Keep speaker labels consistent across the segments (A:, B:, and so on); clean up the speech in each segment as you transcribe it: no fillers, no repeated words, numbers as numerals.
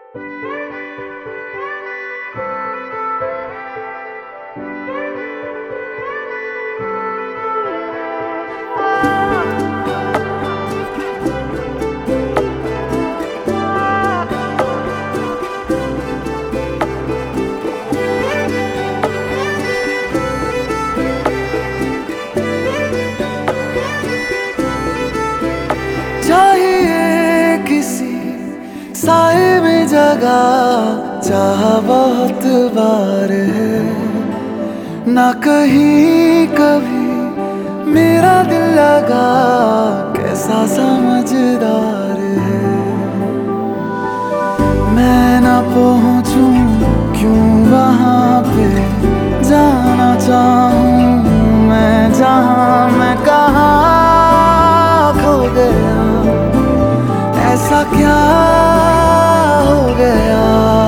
A: चाहिए किसी साए में जगह, चाह बहुत बार है ना कहीं कभी मेरा दिल लगा, कैसा समझदार है। मैं ना पहुंचूं क्यों वहां पे, जाना चाहूं मैं जहां, मैं कहाँ खो गया, ऐसा क्या हो गया।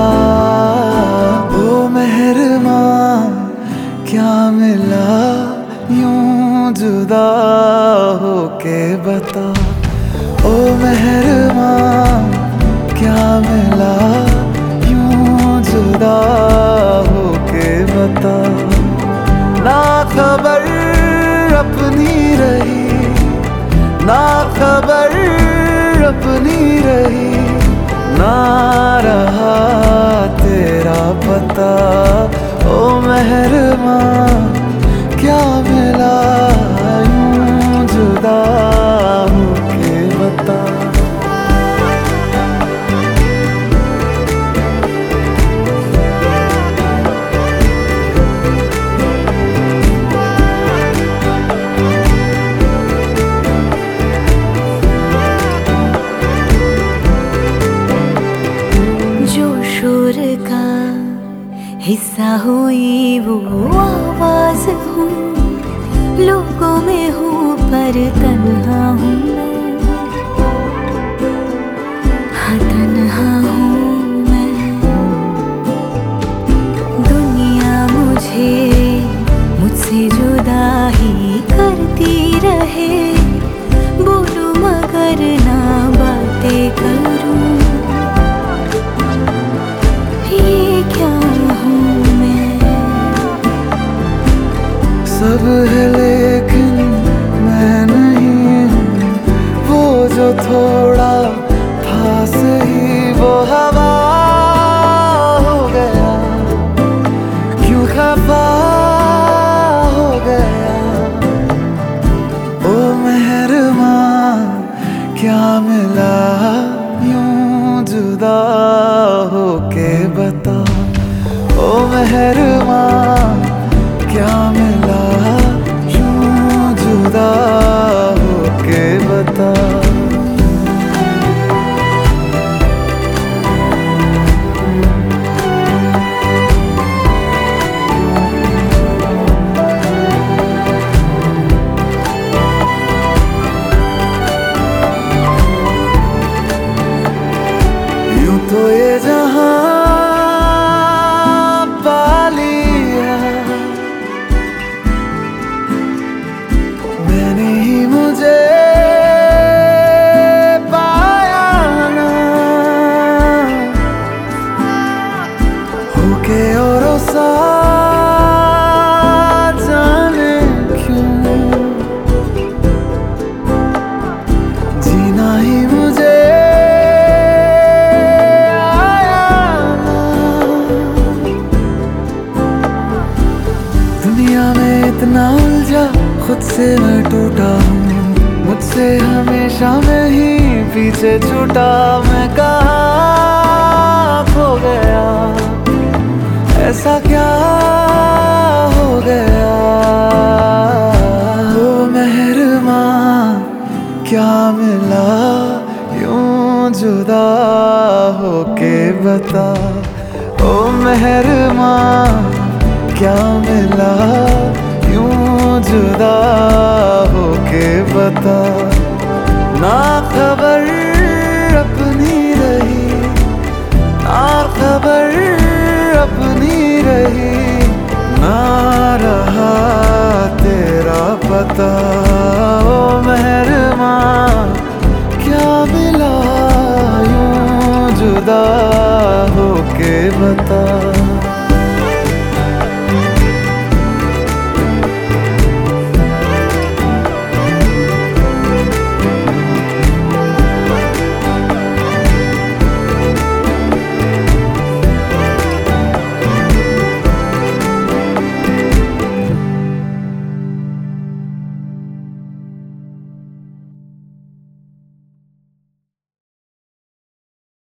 A: ओ मेहरबां क्या मिला यूं जुदा होके बता, ओ मेहरबां क्या मिला यूं जुदा होके बता। ना खबर अपनी रही, ना खबर अपनी रही, ना रहा तेरा पता। ओ मेहरबां क्या मिला यूं जुदा होके बता।
B: शोर का हिस्सा हुई वो आवाज हूँ, लोगों में हूँ पर तन्हा हूँ मैं, हाँ तन्हा हूँ मैं। दुनिया मुझसे जुदा ही करती रहे, बोलूं मगर ना बातें करूं,
A: सब है लेकिन मैं नहीं हूँ, वो जो थोड़ा था सही वो हवा हो गया, क्यों खफा हो गया। ओ मेहरबां क्या मिला यूं जुदा होके बता, ओ मेहरबां क्या मिला यूं जुदा होके बता। यूं तो ये जहां मुझे पाया ना होके और सा जाने क्यों, जीना ही मुझे आया ना। दुनिया में इतना उलझा, खुद से मैं टूटा हूँ, मुझसे हमेशा मैं ही पीछे छूटा, मैं कहाँ खो गया, ऐसा क्या हो गया। ओ मेहरबां क्या मिला यूं जुदा होके बता, ओ मेहरबां क्या मिला यूं जुदा होके बता। ना खबर अपनी रही, ना खबर अपनी रही, ना रहा तेरा पता। ओ मेहरबां क्या मिला यूं जुदा के बता।